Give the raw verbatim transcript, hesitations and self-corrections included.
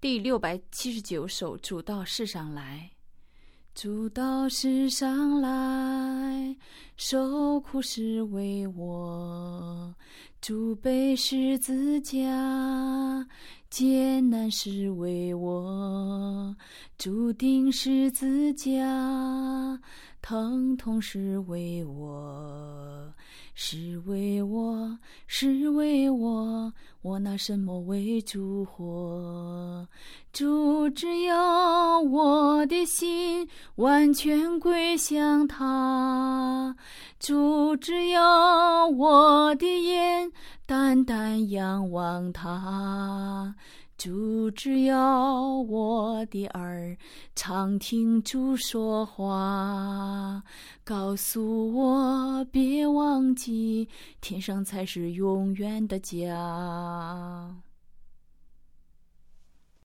第六百七十九首，主到世上来。主到世上来，受苦是为我，主背十字架，艰难是为我，主钉十字架，疼痛是为我，是为我，是为我，我拿什么为主活？主只要我的心完全归向他，主只要我的眼单单仰望他，主只要我的耳常听主说话，告诉我别忘记天上才是永远的家。